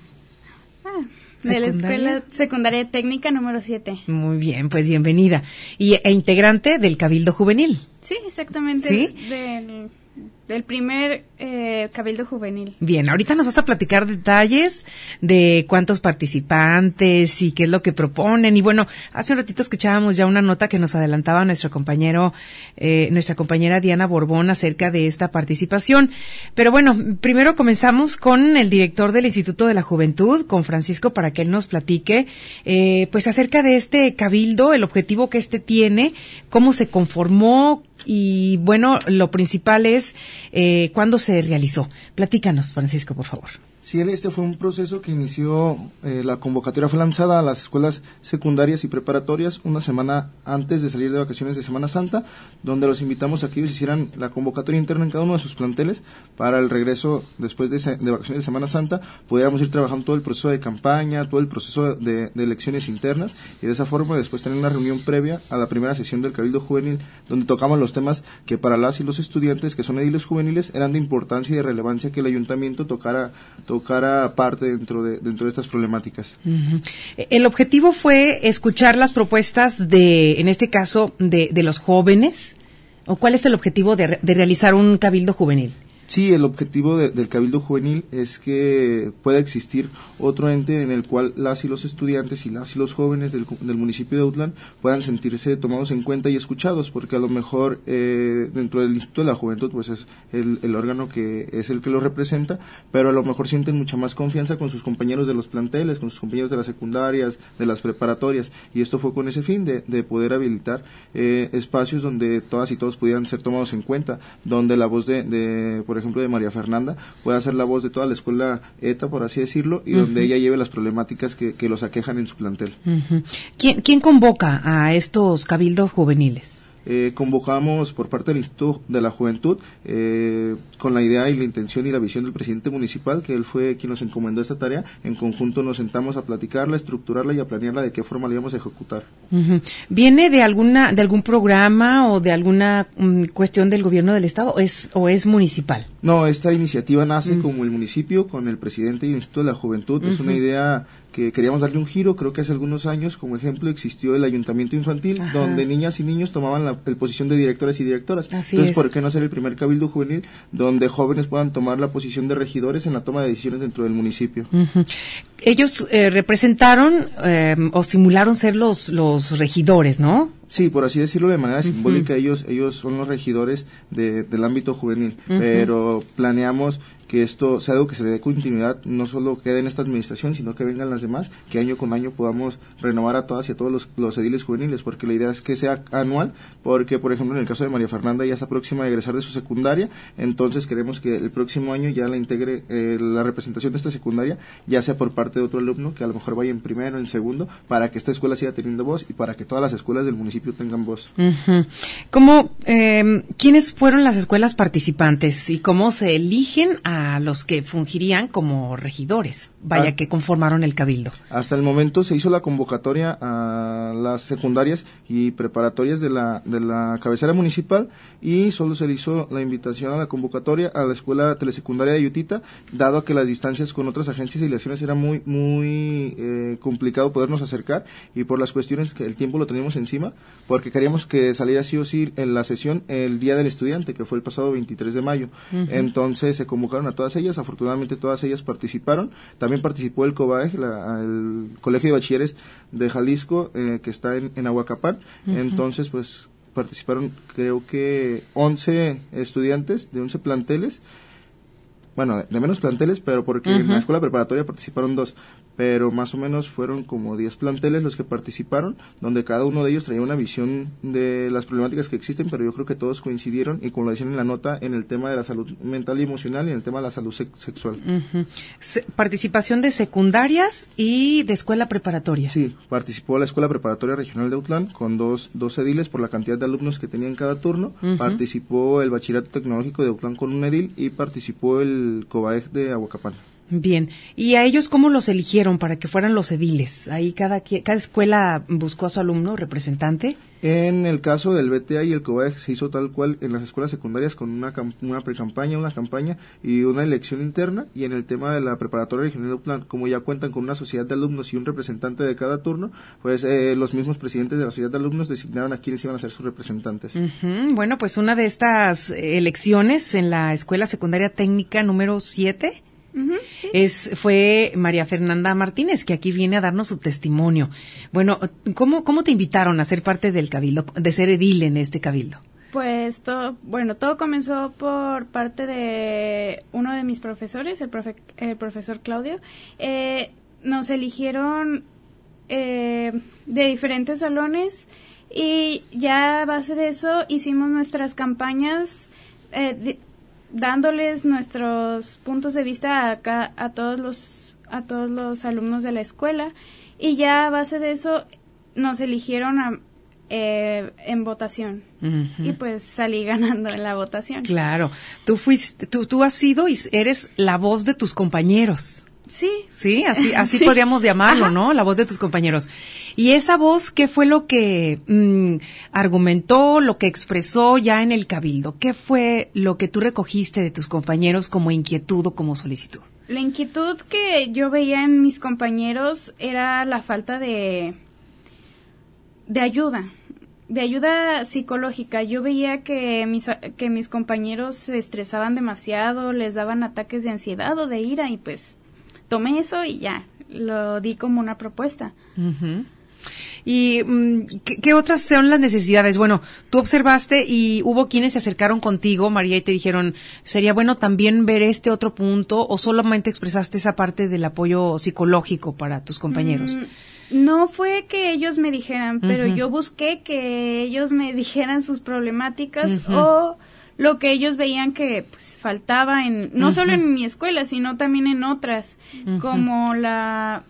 Ah, de la Escuela Secundaria Técnica número siete. Muy bien, pues bienvenida. Y, e integrante del Cabildo Juvenil. Sí, exactamente. ¿Sí? Del, del primer eh, Cabildo Juvenil. Bien, ahorita nos vas a platicar detalles de cuántos participantes y qué es lo que proponen. Y bueno, hace un ratito escuchábamos ya una nota que nos adelantaba nuestro compañero, eh, nuestra compañera Diana Borbón acerca de esta participación. Pero bueno, primero comenzamos con el director del Instituto de la Juventud, con Francisco, para que él nos platique, eh, pues acerca de este cabildo, el objetivo que este tiene, cómo se conformó, y bueno, lo principal es eh, cuándo se realizó. Platícanos, Francisco, por favor. Sí, este fue un proceso que inició, eh, la convocatoria fue lanzada a las escuelas secundarias y preparatorias una semana antes de salir de vacaciones de Semana Santa, donde los invitamos a que ellos hicieran la convocatoria interna en cada uno de sus planteles para el regreso después de, de vacaciones de Semana Santa, pudiéramos ir trabajando todo el proceso de campaña, todo el proceso de, de elecciones internas y de esa forma después tener una reunión previa a la primera sesión del Cabildo Juvenil, donde tocamos los temas que para las y los estudiantes que son ediles juveniles eran de importancia y de relevancia que el ayuntamiento tocara tocara parte dentro de dentro de estas problemáticas. Uh-huh. El objetivo fue escuchar las propuestas de, en este caso, de, de los jóvenes, ¿o cuál es el objetivo de, de realizar un cabildo juvenil? Sí, el objetivo de, del Cabildo Juvenil es que pueda existir otro ente en el cual las y los estudiantes y las y los jóvenes del, del municipio de Autlán puedan sentirse tomados en cuenta y escuchados, porque a lo mejor eh, dentro del Instituto de la Juventud pues es el, el órgano que es el que lo representa, pero a lo mejor sienten mucha más confianza con sus compañeros de los planteles, con sus compañeros de las secundarias, de las preparatorias, y esto fue con ese fin de, de poder habilitar eh, espacios donde todas y todos pudieran ser tomados en cuenta, donde la voz de, de por ejemplo, de María Fernanda, pueda ser la voz de toda la escuela ETA, por así decirlo, y uh-huh. donde ella lleve las problemáticas que, que los aquejan en su plantel. Uh-huh. ¿Quién, ¿Quién convoca a estos cabildos juveniles? Eh, convocamos por parte del Instituto de la Juventud eh, con la idea y la intención y la visión del presidente municipal, que él fue quien nos encomendó esta tarea. En conjunto nos sentamos a platicarla, estructurarla y a planearla de qué forma la íbamos a ejecutar. Uh-huh. ¿Viene de alguna de algún programa o de alguna um, cuestión del gobierno del estado o es o es municipal? No, esta iniciativa nace uh-huh. como el municipio con el presidente y el Instituto de la Juventud. Uh-huh. Es una idea que queríamos darle un giro. Creo que hace algunos años, como ejemplo, existió el ayuntamiento infantil, Ajá. donde niñas y niños tomaban la la, la posición de directores y directoras. Así Entonces, es. ¿por qué no ser el primer cabildo juvenil donde jóvenes puedan tomar la posición de regidores en la toma de decisiones dentro del municipio? Uh-huh. Ellos eh, representaron eh, o simularon ser los, los regidores, ¿no? Sí, por así decirlo, de manera Uh-huh. simbólica, ellos ellos son los regidores de, del ámbito juvenil, Uh-huh. pero planeamos que esto sea algo que se le dé continuidad, no solo quede en esta administración, sino que vengan las demás, que año con año podamos renovar a todas y a todos los, los ediles juveniles, porque la idea es que sea anual, porque, por ejemplo, en el caso de María Fernanda ya está próxima a egresar de su secundaria, entonces queremos que el próximo año ya la integre, eh, la representación de esta secundaria, ya sea por parte de otro alumno, que a lo mejor vaya en primero, en segundo, para que esta escuela siga teniendo voz y para que todas las escuelas del municipio tengan voz. Uh-huh. ¿Cómo, eh, quiénes fueron las escuelas participantes y cómo se eligen a los que fungirían como regidores, vaya ah, que conformaron el cabildo? Hasta el momento se hizo la convocatoria a las secundarias y preparatorias de la de la cabecera municipal y solo se le hizo la invitación a la convocatoria a la escuela telesecundaria de Yutita, dado a que las distancias con otras agencias y delegaciones era muy muy eh, complicado podernos acercar, y por las cuestiones que el tiempo lo teníamos encima, porque queríamos que saliera sí o sí en la sesión el Día del Estudiante, que fue el pasado veintitrés de mayo. Uh-huh. Entonces se convocaron a todas ellas, afortunadamente todas ellas participaron. También participó el COBAEG, la, el Colegio de Bachilleres de Jalisco, eh, que está en, en Ahuacapán. Uh-huh. Entonces, pues participaron creo que once estudiantes de once planteles, bueno, de menos planteles, pero porque uh-huh. en la escuela preparatoria participaron dos, pero más o menos fueron como diez planteles los que participaron, donde cada uno de ellos traía una visión de las problemáticas que existen, pero yo creo que todos coincidieron, y como lo decían en la nota, en el tema de la salud mental y emocional y en el tema de la salud se- sexual. Uh-huh. Se- participación de secundarias y de escuela preparatoria. Sí, participó la Escuela Preparatoria Regional de Autlán con dos, dos ediles por la cantidad de alumnos que tenía en cada turno. Uh-huh. Participó el Bachillerato Tecnológico de Autlán con un edil y participó el COBAEG de Ahuacapán. Bien, ¿y a ellos cómo los eligieron para que fueran los ediles? Ahí cada, cada escuela buscó a su alumno representante. En el caso del B T A y el COBAEG se hizo tal cual en las escuelas secundarias con una cam- una precampaña, una campaña y una elección interna, y en el tema de la preparatoria regional de Autlán, como ya cuentan con una sociedad de alumnos y un representante de cada turno, pues eh, los mismos presidentes de la sociedad de alumnos designaron a quienes iban a ser sus representantes. Uh-huh. Bueno, pues una de estas elecciones en la Escuela Secundaria Técnica número siete Uh-huh, sí. es fue María Fernanda Martínez, que aquí viene a darnos su testimonio. Bueno, ¿cómo cómo te invitaron a ser parte del cabildo, de ser edil en este cabildo? Pues todo, bueno, todo comenzó por parte de uno de mis profesores, el, profe, el profesor Claudio. Eh, nos eligieron eh, de diferentes salones y ya a base de eso hicimos nuestras campañas eh, de, dándoles nuestros puntos de vista a, a, a todos los a todos los alumnos de la escuela, y ya a base de eso nos eligieron a, eh, en votación. Uh-huh. Y pues salí ganando en la votación. Claro, tú fuiste, tú, tú has sido y eres la voz de tus compañeros. Sí. Sí, así, así sí. podríamos llamarlo, Ajá. ¿no? La voz de tus compañeros. Y esa voz, ¿qué fue lo que mmm, argumentó, lo que expresó ya en el cabildo? ¿Qué fue lo que tú recogiste de tus compañeros como inquietud o como solicitud? La inquietud que yo veía en mis compañeros era la falta de, de ayuda, de ayuda psicológica. Yo veía que mis, que mis compañeros se estresaban demasiado, les daban ataques de ansiedad o de ira, y pues tomé eso y ya, lo di como una propuesta. Uh-huh. ¿Y um, ¿qué, qué otras son las necesidades? Bueno, tú observaste y hubo quienes se acercaron contigo, María, y te dijeron, ¿sería bueno también ver este otro punto, o solamente expresaste esa parte del apoyo psicológico para tus compañeros? Mm, no fue que ellos me dijeran, pero Uh-huh. yo busqué que ellos me dijeran sus problemáticas Uh-huh. o lo que ellos veían que pues faltaba en no uh-huh. solo en mi escuela, sino también en otras, uh-huh. como la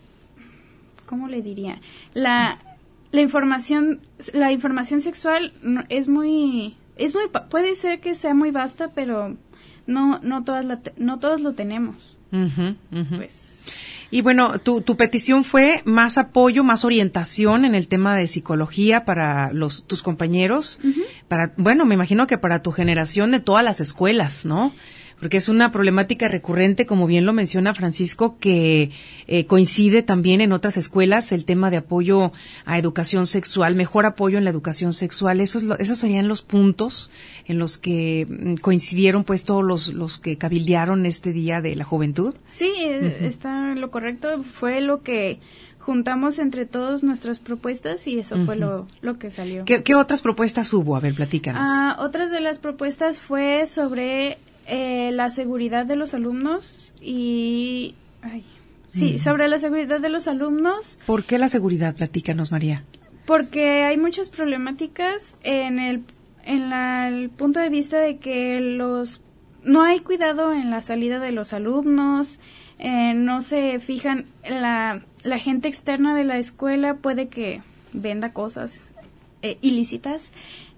¿cómo le diría? La la información la información sexual no, es muy es muy puede ser que sea muy vasta, pero no no todas la, no todos lo tenemos. Uh-huh, uh-huh. Pues y bueno, tu, tu petición fue más apoyo, más orientación en el tema de psicología para los tus compañeros, uh-huh. para bueno, me imagino que para tu generación de todas las escuelas, ¿no? porque es una problemática recurrente, como bien lo menciona Francisco, que eh, coincide también en otras escuelas, el tema de apoyo a educación sexual, mejor apoyo en la educación sexual. Esos, esos serían los puntos en los que coincidieron pues todos los, los que cabildearon este Día de la Juventud. Sí, uh-huh. Está lo correcto, fue lo que juntamos entre todas nuestras propuestas y eso uh-huh. fue lo, lo que salió. ¿Qué, ¿Qué otras propuestas hubo? A ver, platícanos. Ah, otras de las propuestas fue sobre eh, la seguridad de los alumnos y... Ay, sí, uh-huh. sobre la seguridad de los alumnos. ¿Por qué la seguridad? Platícanos, María. Porque hay muchas problemáticas en el, en la, el punto de vista de que los no hay cuidado en la salida de los alumnos, eh, no se fijan la la gente externa de la escuela puede que venda cosas eh, ilícitas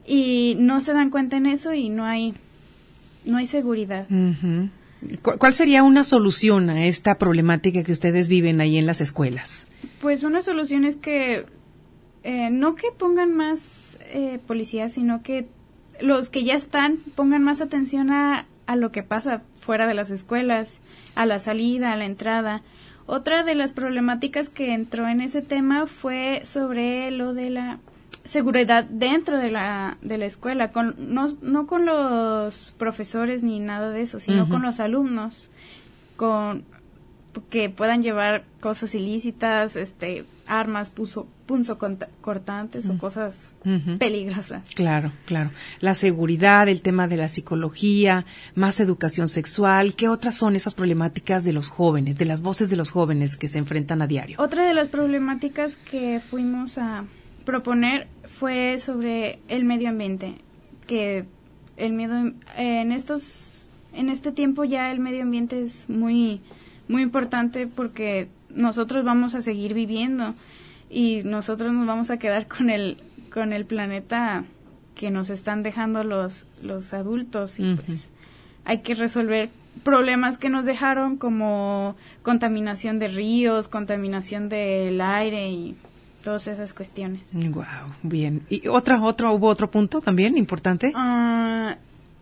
y no se dan cuenta en eso y no hay no hay seguridad. Uh-huh. ¿Cuál sería una solución a esta problemática que ustedes viven ahí en las escuelas? Pues una solución es que eh, no que pongan más eh, policías, sino que los que ya están pongan más atención a, a lo que pasa fuera de las escuelas, a la salida, a la entrada. Otra de las problemáticas que entró en ese tema fue sobre lo de la seguridad dentro de la de la escuela, con no, no con los profesores ni nada de eso, sino uh-huh. con los alumnos, con que puedan llevar cosas ilícitas, este armas, puso, punzocortantes uh-huh. o cosas uh-huh. peligrosas. Claro, claro. La seguridad, el tema de la psicología, más educación sexual. ¿Qué otras son esas problemáticas de los jóvenes, de las voces de los jóvenes que se enfrentan a diario? Otra de las problemáticas que fuimos a proponer fue sobre el medio ambiente, que el miedo en estos en este tiempo ya el medio ambiente es muy muy importante porque nosotros vamos a seguir viviendo y nosotros nos vamos a quedar con el con el planeta que nos están dejando los los adultos y uh-huh. pues hay que resolver problemas que nos dejaron como contaminación de ríos, contaminación del aire y todas esas cuestiones. Wow, bien. ¿Y otra otra hubo otro punto también importante? Uh,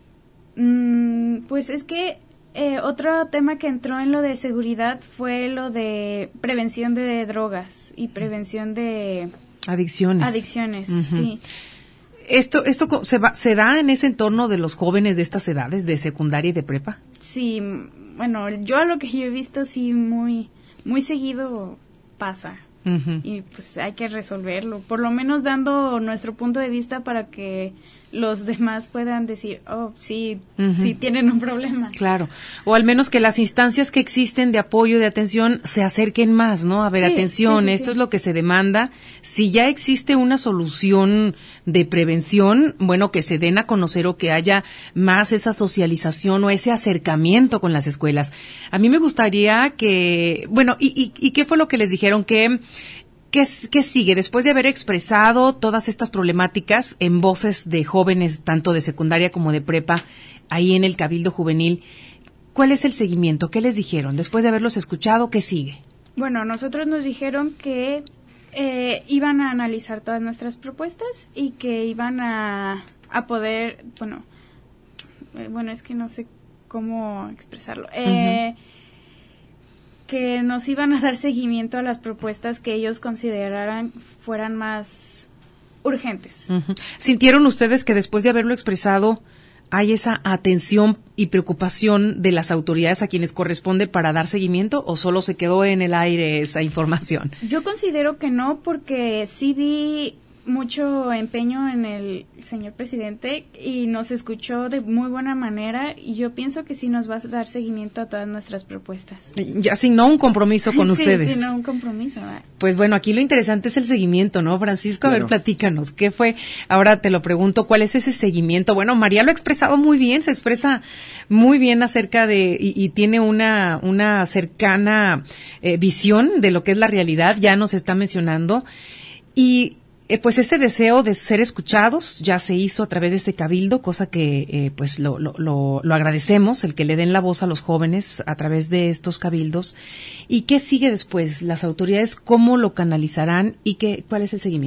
mm, pues es que Eh, otro tema que entró en lo de seguridad fue lo de prevención de drogas y prevención de adicciones. Adicciones, uh-huh. sí. ¿Esto esto se, va, se da en ese entorno de los jóvenes de estas edades, de secundaria y de prepa? Sí, bueno, yo a lo que yo he visto sí muy muy seguido pasa. Uh-huh. Y pues hay que resolverlo, por lo menos dando nuestro punto de vista para que los demás puedan decir, oh, sí, uh-huh. sí tienen un problema. Claro, o al menos que las instancias que existen de apoyo y de atención se acerquen más, ¿no? A ver, sí, atención, sí, sí, esto sí. es lo que se demanda. Si ya existe una solución de prevención, bueno, que se den a conocer o que haya más esa socialización o ese acercamiento con las escuelas. A mí me gustaría que, bueno, ¿y, y, y qué fue lo que les dijeron? Que ¿Qué, ¿Qué sigue? Después de haber expresado todas estas problemáticas en voces de jóvenes, tanto de secundaria como de prepa, ahí en el Cabildo Juvenil, ¿cuál es el seguimiento? ¿Qué les dijeron? Después de haberlos escuchado, ¿qué sigue? Bueno, nosotros nos dijeron que eh, iban a analizar todas nuestras propuestas y que iban a, a poder, bueno, eh, bueno, es que no sé cómo expresarlo. Eh, uh-huh. que nos iban a dar seguimiento a las propuestas que ellos consideraran fueran más urgentes. Uh-huh. ¿Sintieron ustedes que después de haberlo expresado hay esa atención y preocupación de las autoridades a quienes corresponde para dar seguimiento o solo se quedó en el aire esa información? Yo considero que no, porque sí vi mucho empeño en el señor presidente y nos escuchó de muy buena manera y yo pienso que sí nos va a dar seguimiento a todas nuestras propuestas. Ya asignó un compromiso con sí, ustedes. Sí, asignó un compromiso. ¿verdad? Pues bueno, aquí lo interesante es el seguimiento, ¿no, Francisco? Claro. A ver, platícanos, ¿qué fue? Ahora te lo pregunto, ¿cuál es ese seguimiento? Bueno, María lo ha expresado muy bien, se expresa muy bien acerca de, y, y tiene una, una cercana eh, visión de lo que es la realidad, ya nos está mencionando, y Eh, pues este deseo de ser escuchados ya se hizo a través de este cabildo, cosa que eh, pues lo, lo, lo, lo agradecemos, el que le den la voz a los jóvenes a través de estos cabildos. ¿Y qué sigue después? Las autoridades, ¿cómo lo canalizarán y qué, cuál es el seguimiento?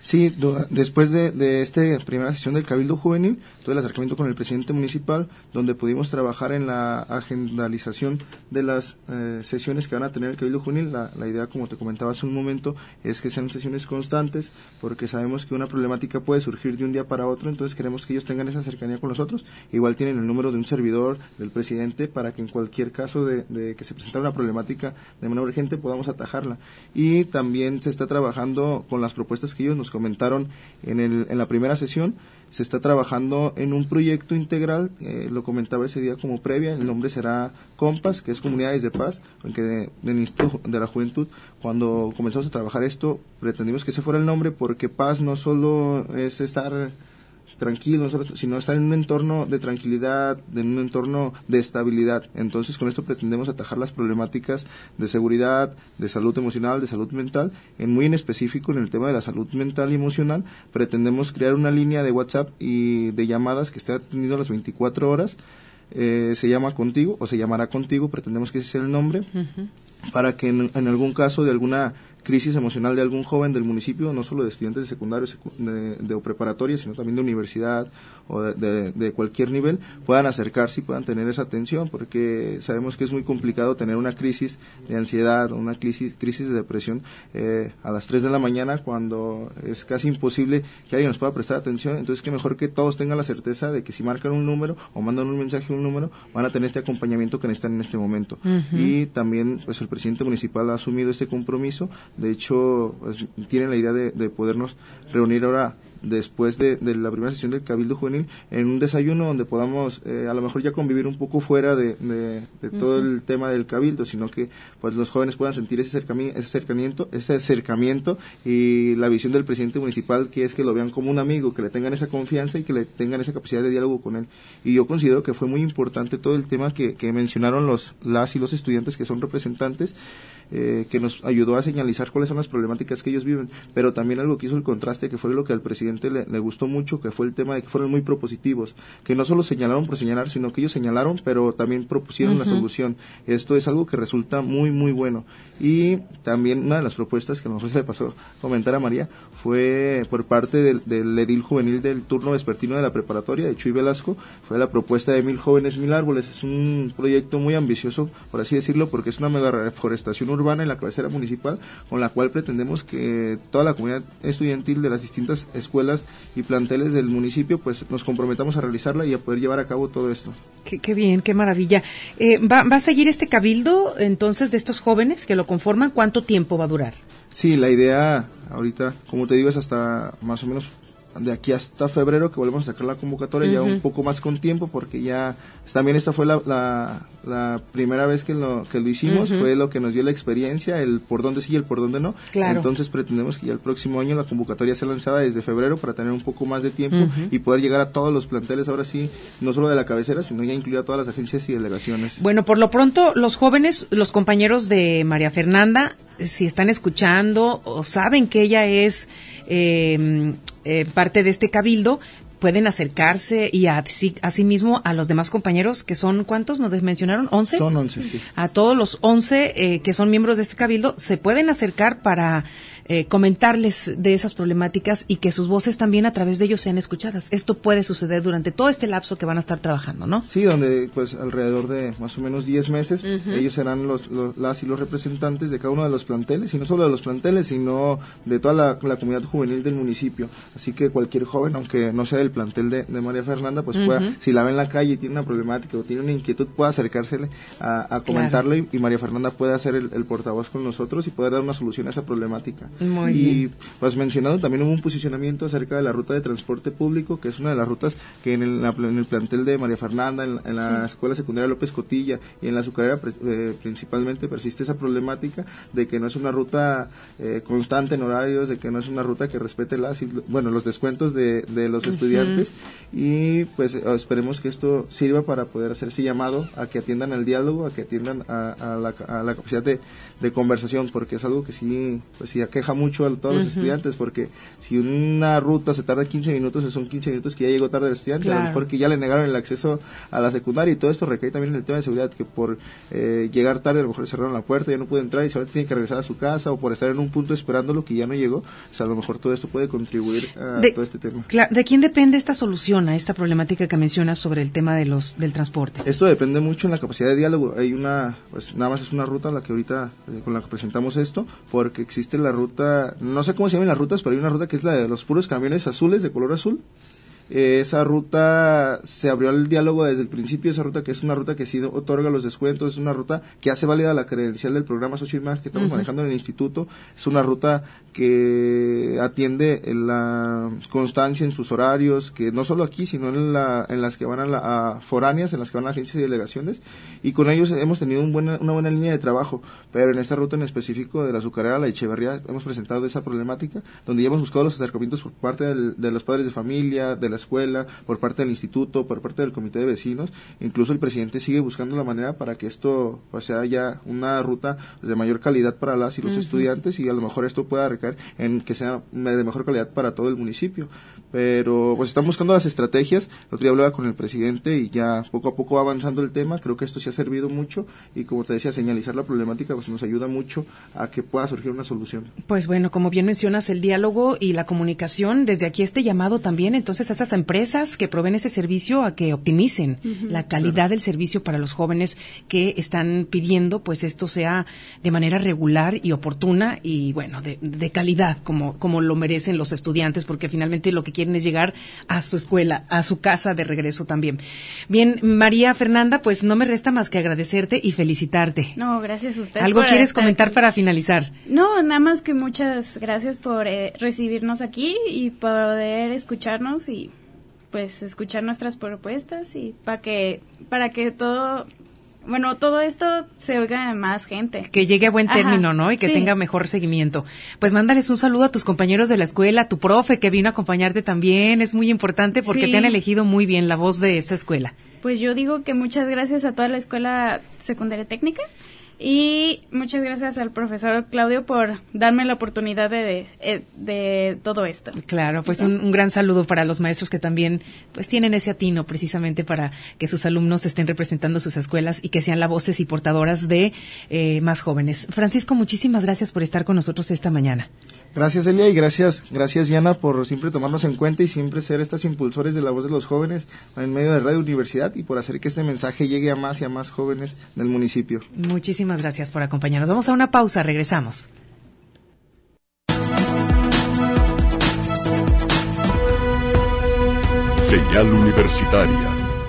Sí, do, después de, de esta primera sesión del Cabildo Juvenil, tuve el acercamiento con el presidente municipal, donde pudimos trabajar en la agendalización de las eh, sesiones que van a tener el Cabildo Juvenil. La, la idea, como te comentaba hace un momento, es que sean sesiones constantes, porque sabemos que una problemática puede surgir de un día para otro, entonces queremos que ellos tengan esa cercanía con nosotros. Igual tienen el número de un servidor del presidente para que en cualquier caso de, de que se presentara una problemática de manera urgente podamos atajarla. Y también se está trabajando con las propuestas que ellos nos comentaron en, el, en la primera sesión. Se está trabajando en un proyecto integral, eh, lo comentaba ese día como previa, el nombre será COMPAS, que es Comunidades de Paz, porque de, del Instituto de la Juventud, cuando comenzamos a trabajar esto, pretendimos que ese fuera el nombre, porque paz no solo es estar tranquilo, sino estar en un entorno de tranquilidad, en un entorno de estabilidad. Entonces, con esto pretendemos atajar las problemáticas de seguridad, de salud emocional, de salud mental. En muy en específico, en el tema de la salud mental y emocional, pretendemos crear una línea de WhatsApp y de llamadas que esté atendido las veinticuatro horas. Eh, se llama Contigo, o se llamará Contigo, pretendemos que ese sea el nombre, uh-huh. para que en, en algún caso de alguna crisis emocional de algún joven del municipio, no solo de estudiantes de secundario de, de, o preparatoria, sino también de universidad o de, de, de cualquier nivel, puedan acercarse y puedan tener esa atención, porque sabemos que es muy complicado tener una crisis de ansiedad o una crisis, crisis de depresión eh, a las tres de la mañana, cuando es casi imposible que alguien nos pueda prestar atención. Entonces, que mejor que todos tengan la certeza de que si marcan un número o mandan un mensaje a un número, van a tener este acompañamiento que necesitan en este momento. Uh-huh. Y también, pues, el presidente municipal ha asumido este compromiso. De hecho, pues, tienen la idea de, de podernos reunir ahora después de, de la primera sesión del Cabildo Juvenil en un desayuno donde podamos eh, a lo mejor ya convivir un poco fuera de, de, de todo uh-huh. el tema del Cabildo, sino que pues los jóvenes puedan sentir ese acercamiento, ese acercamiento, ese acercamiento y la visión del presidente municipal, que es que lo vean como un amigo, que le tengan esa confianza y que le tengan esa capacidad de diálogo con él. Y yo considero que fue muy importante todo el tema que, que mencionaron los las y los estudiantes que son representantes, eh, que nos ayudó a señalizar cuáles son las problemáticas que ellos viven, pero también algo que hizo el contraste, que fue lo que al presidente le, le gustó mucho, que fue el tema de que fueron muy propositivos, que no solo señalaron por señalar, sino que ellos señalaron, pero también propusieron uh-huh. la solución. Esto es algo que resulta muy, muy bueno. Y también una de las propuestas que a lo mejor se le pasó a comentar a María fue por parte del, del edil juvenil del turno vespertino de la preparatoria, de Chuy Velasco, fue la propuesta de Mil Jóvenes, Mil Árboles. Es un proyecto muy ambicioso, por así decirlo, porque es una mega reforestación urbana en la cabecera municipal, con la cual pretendemos que toda la comunidad estudiantil de las distintas escuelas y planteles del municipio pues nos comprometamos a realizarla y a poder llevar a cabo todo esto. Qué, qué bien, qué maravilla. Eh, ¿va, ¿Va a seguir este cabildo entonces de estos jóvenes que lo conforman? ¿Cuánto tiempo va a durar? Sí, la idea ahorita, como te digo, es hasta más o menos de aquí hasta febrero que volvemos a sacar la convocatoria, uh-huh. ya un poco más con tiempo, porque ya también esta fue la, la, la primera vez que lo, que lo hicimos, uh-huh. fue lo que nos dio la experiencia, el por dónde sí y el por dónde no. Claro. Entonces pretendemos que ya el próximo año la convocatoria sea lanzada desde febrero para tener un poco más de tiempo uh-huh. y poder llegar a todos los planteles, ahora sí, no solo de la cabecera, sino ya incluir a todas las agencias y delegaciones. Bueno, por lo pronto, los jóvenes, los compañeros de María Fernanda, si están escuchando o saben que ella es eh, eh, parte de este cabildo, pueden acercarse y así, asimismo a los demás compañeros, que son, ¿cuántos nos mencionaron? ¿once? Son once, sí. A todos los once eh, que son miembros de este cabildo, se pueden acercar para eh, comentarles de esas problemáticas y que sus voces también a través de ellos sean escuchadas. Esto puede suceder durante todo este lapso que van a estar trabajando, ¿no? Sí, donde pues alrededor de más o menos diez meses, uh-huh. ellos serán los, los las y los representantes de cada uno de los planteles, y no solo de los planteles, sino de toda la, la comunidad juvenil del municipio. Así que cualquier joven, aunque no sea del plantel de, de María Fernanda, pues uh-huh. pueda, si la ve en la calle y tiene una problemática o tiene una inquietud, pueda acercársele a, a comentarlo, claro. y, y María Fernanda puede hacer el, el portavoz con nosotros y poder dar una solución a esa problemática. Muy y bien. Pues mencionado también hubo un posicionamiento acerca de la ruta de transporte público, que es una de las rutas que en el, en el plantel de María Fernanda, en, en la sí. escuela secundaria López Cotilla y en la azucarera eh, principalmente persiste esa problemática de que no es una ruta eh, constante en horarios, de que no es una ruta que respete las, bueno, los descuentos de, de los uh-huh. estudiantes estudiantes. Y pues esperemos que esto sirva para poder hacer ese llamado a que atiendan al diálogo, a que atiendan a, a, la, a la capacidad de, de conversación, porque es algo que sí, pues sí aqueja mucho a todos uh-huh. los estudiantes, porque si una ruta se tarda quince minutos, son quince minutos que ya llegó tarde el estudiante, claro. a lo mejor que ya le negaron el acceso a la secundaria, y todo esto recae también en el tema de seguridad, que por eh, llegar tarde a lo mejor le cerraron la puerta, ya no puede entrar y solamente tiene que regresar a su casa, o por estar en un punto esperándolo que ya no llegó. O sea, a lo mejor todo esto puede contribuir a de, todo este tema. Claro, ¿de quién depende esta solución a esta problemática que mencionas sobre el tema de los del transporte? Esto depende mucho en la capacidad de diálogo. Hay una, pues nada más es una ruta la que ahorita eh, con la que presentamos esto, porque existe la ruta, no sé cómo se llaman las rutas, pero hay una ruta que es la de los puros camiones azules de color azul. Eh, esa ruta se abrió al diálogo desde el principio. Esa ruta que es una ruta que sí otorga los descuentos, es una ruta que hace válida la credencial del programa SOCIMAX que estamos uh-huh. manejando en el instituto. Es una ruta que atiende en la constancia en sus horarios, que no solo aquí, sino en, la, en las que van a, la, a foráneas, en las que van a agencias y delegaciones, y con ellos hemos tenido un buena, una buena línea de trabajo. Pero en esta ruta en específico de la Azucarera, la Echeverría, hemos presentado esa problemática, donde ya hemos buscado los acercamientos por parte del, de los padres de familia, de la escuela, por parte del instituto, por parte del comité de vecinos. Incluso el presidente sigue buscando la manera para que esto pues, sea ya una ruta de mayor calidad para las y los uh-huh. estudiantes, y a lo mejor esto pueda recaer en que sea de mejor calidad para todo el municipio. Pero pues están buscando las estrategias. El otro día hablaba con el presidente y ya poco a poco va avanzando el tema. Creo que esto sí ha servido mucho, y como te decía, señalizar la problemática pues nos ayuda mucho a que pueda surgir una solución. Pues bueno, como bien mencionas, el diálogo y la comunicación, desde aquí este llamado también entonces a esas empresas que proveen ese servicio a que optimicen uh-huh. la calidad claro. del servicio para los jóvenes que están pidiendo pues esto sea de manera regular y oportuna, y bueno, de, de calidad como, como lo merecen los estudiantes, porque finalmente lo que quieren es llegar a su escuela, a su casa de regreso también. Bien, María Fernanda, pues no me resta más que agradecerte y felicitarte. No, gracias a usted. ¿Algo quieres comentar aquí para finalizar? No, nada más que muchas gracias por eh, recibirnos aquí y poder escucharnos y pues escuchar nuestras propuestas, y para que para que todo Bueno, todo esto se oiga a más gente. Que llegue a buen término, Ajá, ¿no? Y que sí. tenga mejor seguimiento. Pues mándales un saludo a tus compañeros de la escuela, a tu profe que vino a acompañarte también. Es muy importante porque sí. te han elegido muy bien la voz de esta escuela. Pues yo digo que muchas gracias a toda la escuela secundaria técnica. Y muchas gracias al profesor Claudio por darme la oportunidad de, de, de todo esto. Claro, pues un, un gran saludo para los maestros que también pues tienen ese atino precisamente para que sus alumnos estén representando sus escuelas y que sean las voces y portadoras de eh, más jóvenes. Francisco, muchísimas gracias por estar con nosotros esta mañana. Gracias, Elia, y gracias, gracias, Diana, por siempre tomarnos en cuenta y siempre ser estas impulsores de la voz de los jóvenes en medio de Radio Universidad, y por hacer que este mensaje llegue a más y a más jóvenes del municipio. Muchísimas gracias por acompañarnos. Vamos a una pausa, regresamos. Señal Universitaria.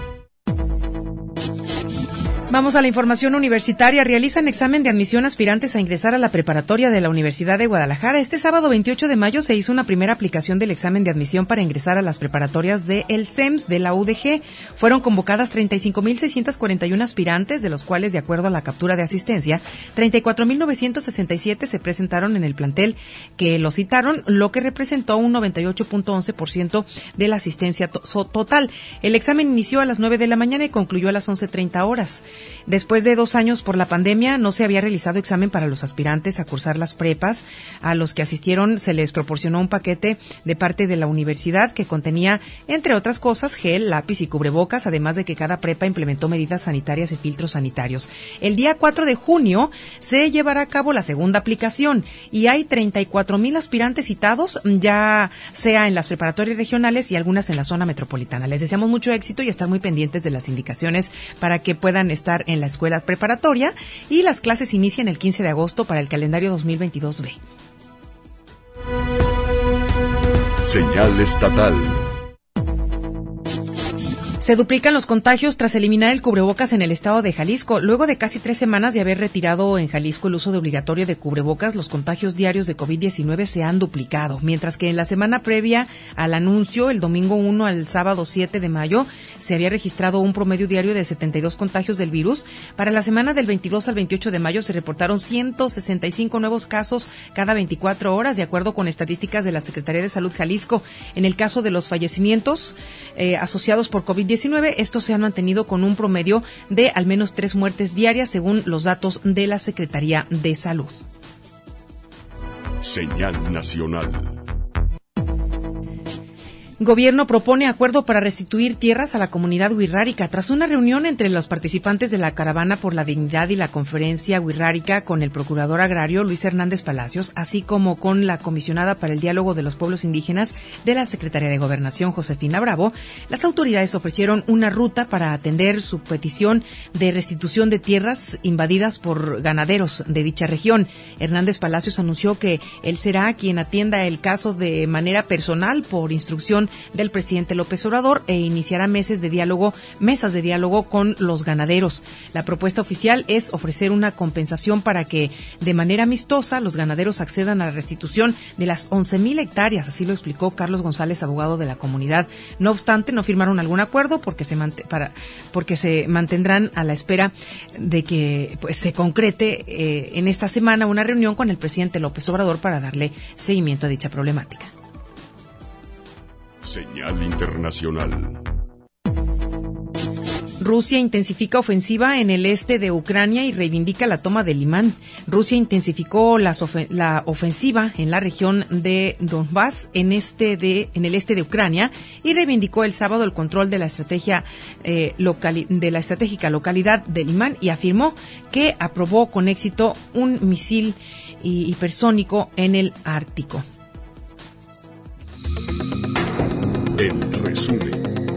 Vamos a la información universitaria. Realizan examen de admisión aspirantes a ingresar a la preparatoria de la Universidad de Guadalajara. Este sábado veintiocho de mayo se hizo una primera aplicación del examen de admisión para ingresar a las preparatorias de el C E M S de la U D G. Fueron convocadas treinta y cinco mil seiscientos cuarenta y uno aspirantes, de los cuales, de acuerdo a la captura de asistencia, treinta y cuatro mil novecientos sesenta y siete se presentaron en el plantel que lo citaron, lo que representó un noventa y ocho punto once por ciento de la asistencia to- total. El examen inició a las nueve de la mañana y concluyó a las once treinta horas. Después de dos años por la pandemia, no se había realizado examen para los aspirantes a cursar las prepas. A los que asistieron se les proporcionó un paquete de parte de la universidad que contenía, entre otras cosas, gel, lápiz y cubrebocas, además de que cada prepa implementó medidas sanitarias y filtros sanitarios. El día cuatro de junio se llevará a cabo la segunda aplicación y hay treinta y cuatro mil aspirantes citados, ya sea en las preparatorias regionales y algunas en la zona metropolitana. Les deseamos mucho éxito y estar muy pendientes de las indicaciones para que puedan estar en la escuela preparatoria, y las clases inician el quince de agosto para el calendario dos mil veintidós B. Señal estatal. Se duplican los contagios tras eliminar el cubrebocas en el estado de Jalisco. Luego de casi tres semanas de haber retirado en Jalisco el uso de obligatorio de cubrebocas, los contagios diarios de COVID diecinueve se han duplicado, mientras que en la semana previa al anuncio, el domingo uno al sábado siete de mayo, se había registrado un promedio diario de setenta y dos contagios del virus. Para la semana del veintidós al veintiocho de mayo se reportaron ciento sesenta y cinco nuevos casos cada veinticuatro horas, de acuerdo con estadísticas de la Secretaría de Salud Jalisco. En el caso de los fallecimientos eh, asociados por COVID diecinueve, estos se han mantenido con un promedio de al menos tres muertes diarias, según los datos de la Secretaría de Salud. Señal nacional. Gobierno propone acuerdo para restituir tierras a la comunidad wixárika. Tras una reunión entre los participantes de la Caravana por la Dignidad y la Conferencia Wixárika con el procurador agrario Luis Hernández Palacios, así como con la comisionada para el diálogo de los pueblos indígenas de la Secretaría de Gobernación, Josefina Bravo, las autoridades ofrecieron una ruta para atender su petición de restitución de tierras invadidas por ganaderos de dicha región. Hernández Palacios anunció que él será quien atienda el caso de manera personal por instrucción del presidente López Obrador e iniciará meses de diálogo, mesas de diálogo con los ganaderos. La propuesta oficial es ofrecer una compensación para que de manera amistosa los ganaderos accedan a la restitución de las once mil hectáreas, así lo explicó Carlos González, abogado de la comunidad. No obstante, no firmaron algún acuerdo porque se mant- para, porque se mantendrán a la espera de que pues se concrete eh, en esta semana una reunión con el presidente López Obrador para darle seguimiento a dicha problemática. Señal internacional. Rusia intensifica ofensiva en el este de Ucrania y reivindica la toma de Limán. Rusia intensificó las ofen- la ofensiva en la región de Donbass, en este de en el este de Ucrania, y reivindicó el sábado el control de la estrategia eh, locali- de la estratégica localidad de Limán y afirmó que aprobó con éxito un misil hi- hipersónico en el Ártico. En resumen.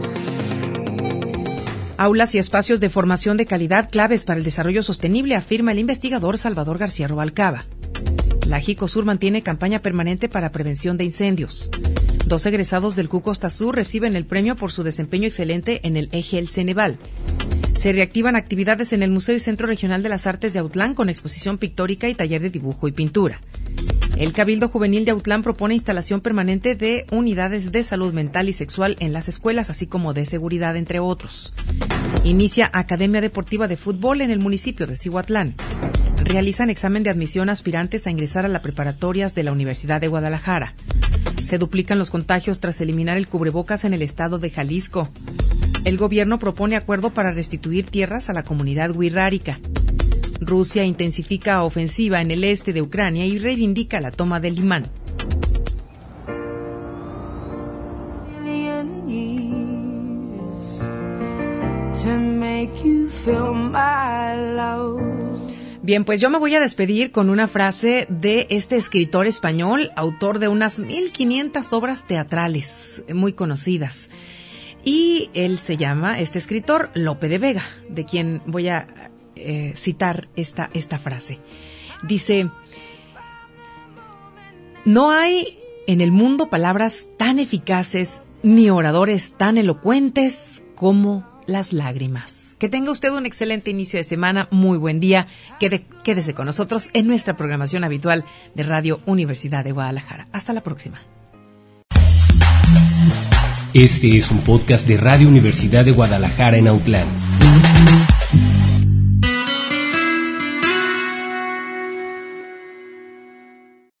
Aulas y espacios de formación de calidad claves para el desarrollo sostenible, afirma el investigador Salvador García Rubalcaba. La Jicosur mantiene campaña permanente para prevención de incendios. Dos egresados del C U Costa Sur reciben el premio por su desempeño excelente en el eje El Ceneval. Se reactivan actividades en el Museo y Centro Regional de las Artes de Autlán con exposición pictórica y taller de dibujo y pintura. El Cabildo Juvenil de Autlán propone instalación permanente de unidades de salud mental y sexual en las escuelas, así como de seguridad, entre otros. Inicia Academia Deportiva de Fútbol en el municipio de Cihuatlán. Realizan examen de admisión aspirantes a ingresar a las preparatorias de la Universidad de Guadalajara. Se duplican los contagios tras eliminar el cubrebocas en el estado de Jalisco. El gobierno propone acuerdo para restituir tierras a la comunidad wixárika. Rusia intensifica ofensiva en el este de Ucrania y reivindica la toma de Limán. Bien, pues yo me voy a despedir con una frase de este escritor español, autor de unas mil quinientas obras teatrales muy conocidas. Y él se llama, este escritor, Lope de Vega, de quien voy a eh, citar esta, esta frase. Dice: no hay en el mundo palabras tan eficaces ni oradores tan elocuentes como las lágrimas. Que tenga usted un excelente inicio de semana, muy buen día. Quede, quédese con nosotros en nuestra programación habitual de Radio Universidad de Guadalajara. Hasta la próxima. Este es un podcast de Radio Universidad de Guadalajara en Autlán.